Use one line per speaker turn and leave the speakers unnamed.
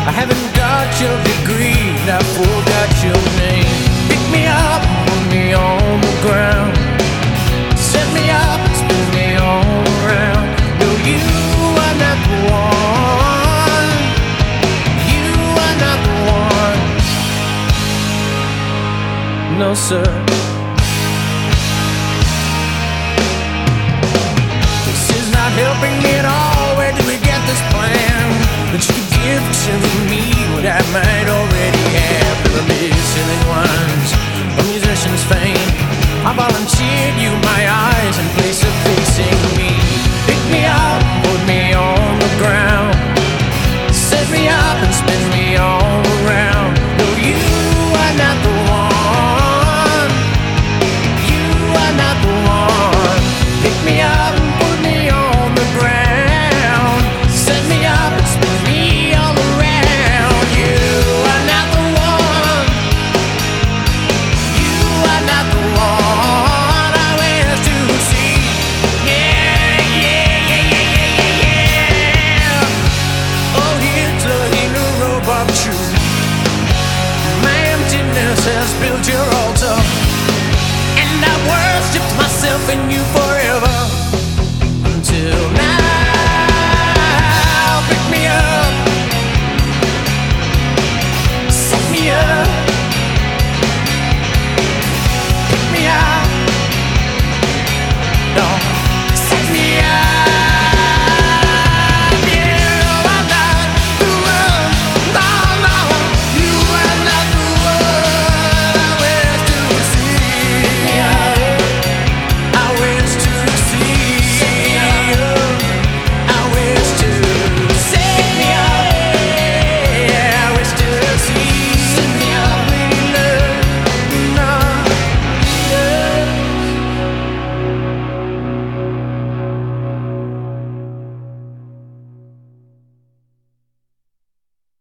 I haven't got your degree, and I forgot your name. Pick me up, put me on the ground, set me up and spin me all around. No, you are not the one. You are not the one. No, sir. This is not helping me at all. Where did we get this plan that you could give to me what I might already have? The missing ones, a musician's fame. I volunteered you my eyes in place of facing me. Pick me up, put me on the ground, set me up and spin me all around. No, you are not the one. You are not the one. Pick me up and put me on the ground, set me up and spin me all around. You are not the one. You are not the one I wish to see. Yeah, yeah, yeah, yeah, yeah, yeah, yeah. Oh, Hitler, the robot truth. My emptiness has built your altar, and I worshipped myself in you for